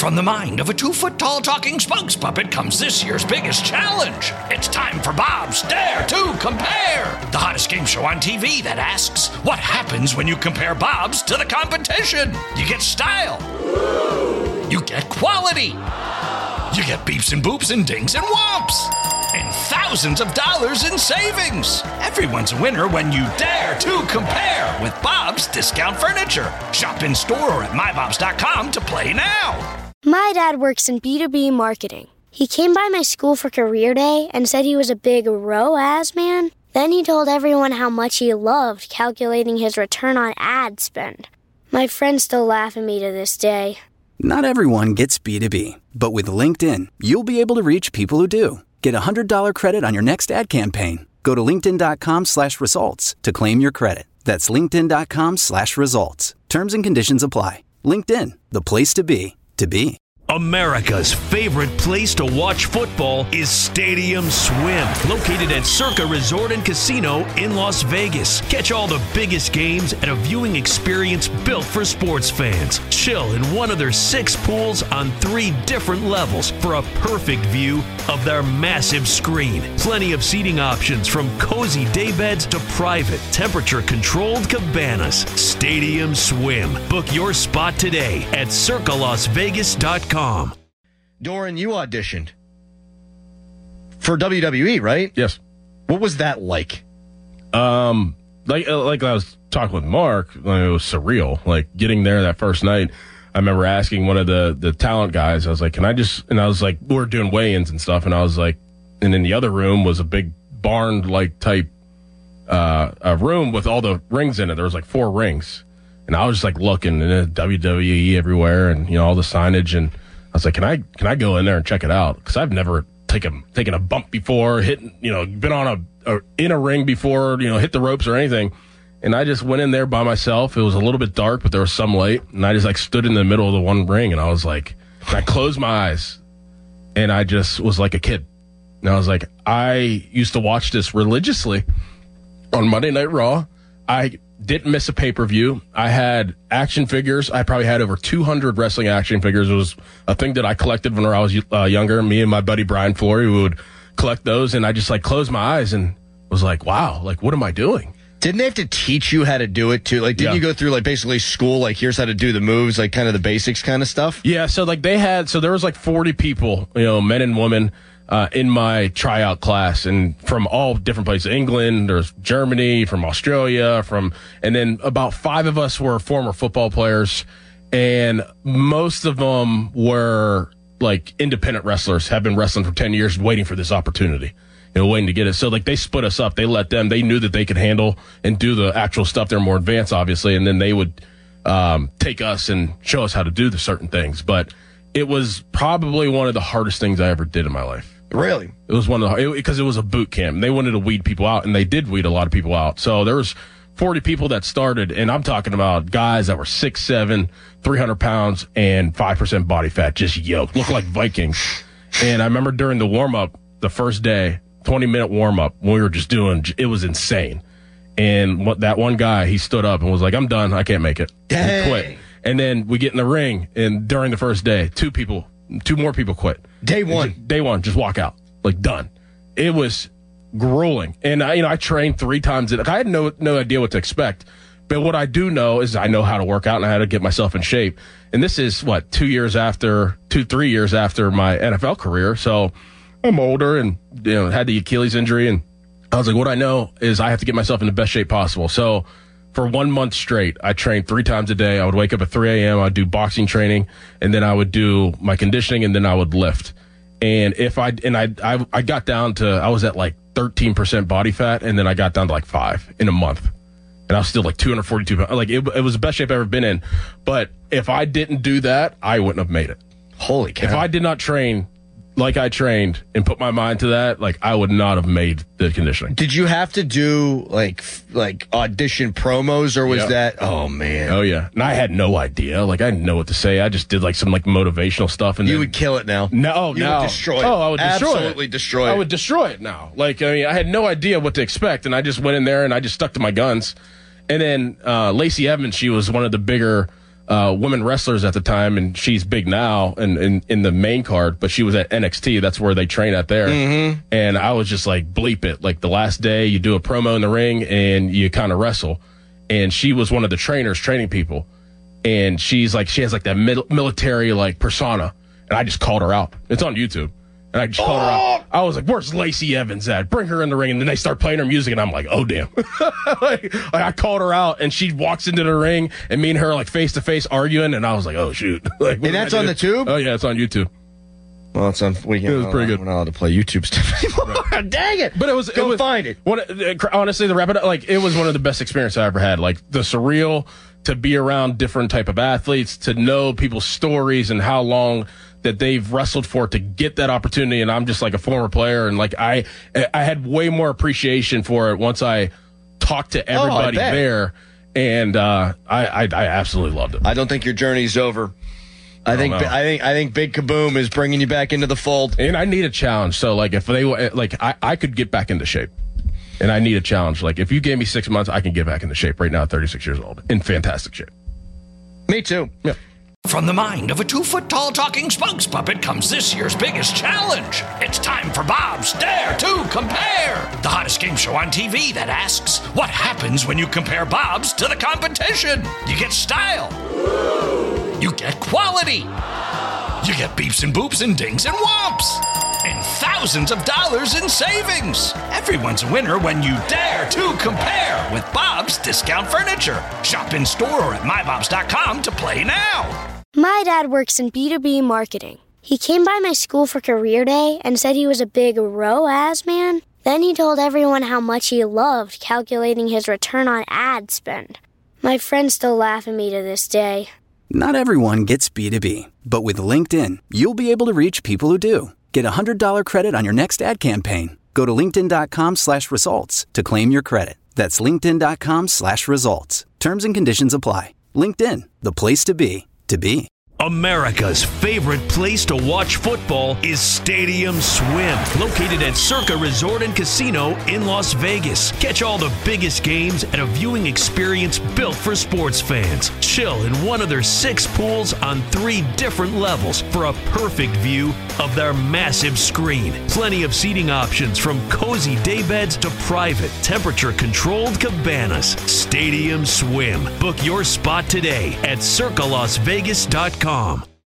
From the mind of a 2-foot-tall talking spokes puppet comes this year's biggest challenge. It's time for Bob's Dare to Compare, the hottest game show on TV that asks, what happens when you compare Bob's to the competition? You get style. You get quality. You get beeps and boops and dings and whomps. And thousands of dollars in savings. Everyone's a winner when you dare to compare with Bob's Discount Furniture. Shop in store or at mybobs.com to play now. My dad works in B2B marketing. He came by my school for career day and said he was a big ROAS man. Then he told everyone how much he loved calculating his return on ad spend. My friends still laugh at me to this day. Not everyone gets B2B, but with LinkedIn, you'll be able to reach people who do. Get a $100 credit on your next ad campaign. Go to linkedin.com/results to claim your credit. That's linkedin.com/results. Terms and conditions apply. LinkedIn, the place to be, to be. America's favorite place to watch football is Stadium Swim, located at Circa Resort and Casino in Las Vegas. Catch all the biggest games at a viewing experience built for sports fans. Chill in one of their 6 pools on 3 different levels for a perfect view of their massive screen. Plenty of seating options from cozy daybeds to private, temperature-controlled cabanas. Stadium Swim. Book your spot today at circalasvegas.com. Doran, you auditioned for WWE, right? Yes. What was that like? Like I was talking with Mark, it was surreal. Like getting there that first night, I remember asking one of the talent guys, I was like, and I was like, we were doing weigh-ins and stuff, and I was like, and in the other room was a big barn-like type a room with all the rings in it. There was like 4 rings. And I was just like looking and WWE everywhere and, all the signage. And I was like, can I go in there and check it out? Because I've never taken a bump before, been on in a ring before, hit the ropes or anything. And I just went in there by myself. It was a little bit dark, but there was some light. And I just like stood in the middle of the one ring. And I was like, I closed my eyes and I just was like a kid. And I was like, I used to watch this religiously on Monday Night Raw. I didn't miss a pay-per-view. I had action figures. I probably had over 200 wrestling action figures. It was a thing that I collected when I was younger. Me and my buddy Brian Flory would collect those, and I just like closed my eyes and was like, wow, like what am I doing? Didn't they have to teach you how to do it too? Like, didn't you go through like basically school, like here's how to do the moves, like kind of the basics kind of stuff? Yeah, so like there was like 40 people, men and women, in my tryout class, and from all different places. England, there's Germany, from Australia, and then about 5 of us were former football players, and most of them were like independent wrestlers, have been wrestling for 10 years, waiting for this opportunity, waiting to get it. So like they split us up. They knew that they could handle and do the actual stuff. They're more advanced, obviously, and then they would take us and show us how to do the certain things. But it was probably one of the hardest things I ever did in my life. Really? It was because it was a boot camp. They wanted to weed people out, and they did weed a lot of people out. So there was 40 people that started, and I'm talking about guys that were 6'7", 300 pounds, and 5% body fat, just yoked, looked like Vikings. And I remember during the warm-up, the first day, 20-minute warm-up, when we were just doing, it was insane. And that one guy, he stood up and was like, I'm done. I can't make it. Dang. He quit. And then we get in the ring, and during the first day, 2 more people quit. Day one, just walk out, like done. It was grueling, and I trained 3 times. I had no idea what to expect, but what I do know is I know how to work out and how to get myself in shape. And this is 3 years after my NFL career, so I'm older and had the Achilles injury, and I was like, what I know is I have to get myself in the best shape possible. So for 1 month straight, I trained 3 times a day. I would wake up at 3 a.m. I'd do boxing training, and then I would do my conditioning, and then I would lift. And I got down to, I was at like 13% body fat, and then I got down to like 5 in a month. And I was still like 242 pounds. Like it was the best shape I've ever been in. But if I didn't do that, I wouldn't have made it. Holy cow. If I did not train like I trained and put my mind to that, like I would not have made the conditioning. Did you have to do like audition promos, or was that? Oh man. Oh yeah. And I had no idea. Like I didn't know what to say. I just did like some like motivational stuff. And you would kill it now. No, you would destroy it. Oh, I would destroy Absolutely it. destroy it. I would destroy it now. Like I had no idea what to expect, and I just went in there and I just stuck to my guns. And then Lacey Evans, she was one of the bigger women wrestlers at the time, and she's big now and in the main card, but she was at NXT. That's where they train at there. Mm-hmm. And I was just like, bleep it. Like the last day you do a promo in the ring and you kind of wrestle. And she was one of the trainers training people. And she's like, she has like that military like persona. And I just called her out. It's on YouTube. And I just called her out. I was like, where's Lacey Evans at? Bring her in the ring. And then they start playing her music, and I'm like, oh, damn. like I called her out, and she walks into the ring, and me and her like face-to-face arguing, and I was like, oh, shoot. like, and that's on the tube? Oh, yeah, it's on YouTube. Well, it's on. It was pretty good. We're not allowed to play YouTube stuff anymore. Right. Dang it! But it was. Find it. Honestly, the wrap it up, like it was one of the best experiences I ever had. Like the surreal, to be around different type of athletes, to know people's stories and how long that they've wrestled for to get that opportunity. And I'm just like a former player, and like I had way more appreciation for it once I talked to everybody there, and I absolutely loved it. I don't think your journey's over. I think Big Kaboom is bringing you back into the fold, and I need a challenge. So like if they like, I could get back into shape, and I need a challenge. Like if you gave me 6 months, I can get back into shape right now at 36 years old in fantastic shape. Me too. Yeah. From the mind of a 2-foot-tall talking spokes puppet comes this year's biggest challenge. It's time for Bob's Dare to Compare, the hottest game show on TV that asks, what happens when you compare Bob's to the competition? You get style. You get quality. You get beeps and boops and dings and whomps. And thousands of dollars in savings. Everyone's a winner when you dare to compare with Bob's Discount Furniture. Shop in store or at mybobs.com to play now. My dad works in B2B marketing. He came by my school for career day and said he was a big ROAS man. Then he told everyone how much he loved calculating his return on ad spend. My friends still laugh at me to this day. Not everyone gets B2B, but with LinkedIn, you'll be able to reach people who do. Get a $100 credit on your next ad campaign. Go to linkedin.com/results to claim your credit. That's linkedin.com/results. Terms and conditions apply. LinkedIn, the place to be, to be. America's favorite place to watch football is Stadium Swim, located at Circa Resort and Casino in Las Vegas. Catch all the biggest games at a viewing experience built for sports fans. Chill in one of their 6 pools on 3 different levels for a perfect view of their massive screen. Plenty of seating options from cozy daybeds to private, temperature-controlled cabanas. Stadium Swim. Book your spot today at circalasvegas.com.